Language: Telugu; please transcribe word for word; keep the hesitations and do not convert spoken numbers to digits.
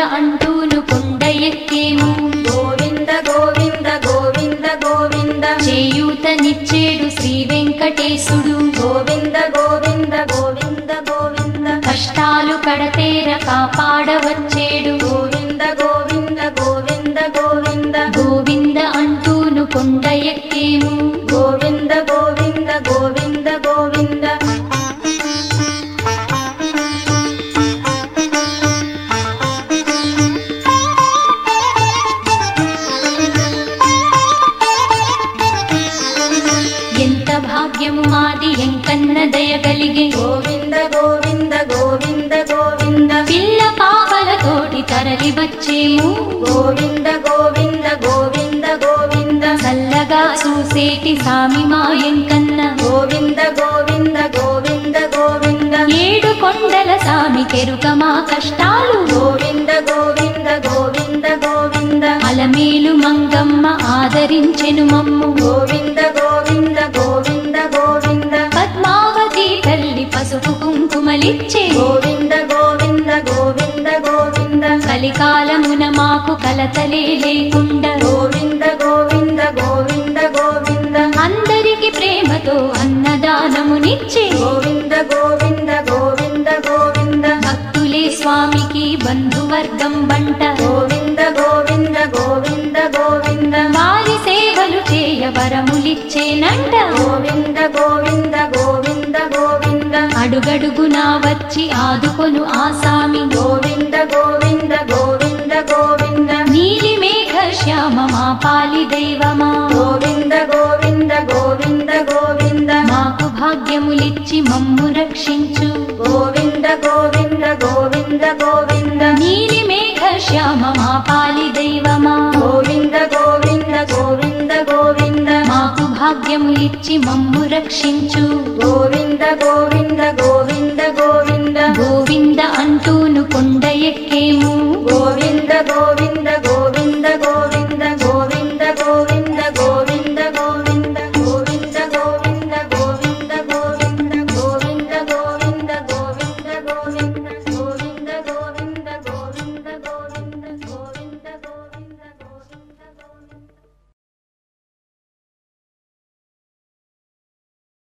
అంటూను కొండ ఎక్కేము గోవింద గోవింద గోవింద గోవింద చేయూతనిచ్చేడు శ్రీ వెంకటేశుడు గోవింద గోవింద గోవింద గోవింద కష్టాలు కడతేర కాపాడవచ్చేడు గోవింద గోవింద గోవింద గోవింద గోవింద అంటూను కొండ ఎక్కేము గోవింద గోవింద గోవింద గోవింద ఎంత భాగ్యము మాది ఎంకన్న దయగలిగే గోవింద గోవింద గోవింద గోవింద పిల్ల పాపలతోటి తరలి వచ్చేము గోవింద గోవింద గోవింద గోవింద చల్లగా చూసేటి సామి మా ఎంకన్న గోవింద గోవింద గోవింద గోవింద ఏడు కొండల సామి కెరుక మా కష్టాలు గోవింద గోవింద గోవింద గోవింద అలమేలు మంగమ్మ ఆదరించెను మమ్ము గోవింద గోవింద గోవింద గోవింద పద్మావతి తల్లి పసుపు కుంకుమలిచ్చే గోవింద గోవింద గోవింద గోవింద కలికాలమున మాకు కలతలే లేకుండా గోవింద గోవింద గోవింద గోవింద అందరికి ప్రేమతో అన్నదానమునిచ్చే గోవింద గోవింద గోవింద గోవింద భక్తులే స్వామికి బంధువర్గం బంట గోవింద గోవింద గోవింద గోవింద వారి సేవలు చేయ వరములిచ్చేనంట గోవింద గోవింద గోవింద గోవింద అడుగడుగునా వచ్చి ఆదుకొను ఆసామి గోవింద గోవింద గోవింద గోవింద నీలి మేఘ శ్యామ మా పాలి దైవమా గోవింద గోవింద గోవింద గోవింద మాకు భాగ్యములిచ్చి మమ్ము రక్షించు గోవింద గోవింద గోవింద గోవింద నీలి మేఘ శ్యామ మా పాలి దైవమా గోవింద గోవింద గోవింద గోవింద మాకు భాగ్యములిచ్చి మమ్ము రక్షించు గోవింద గోవింద గోవింద గోవింద గోవింద అంటూను కొండ ఎక్కేము గోవింద గోవింద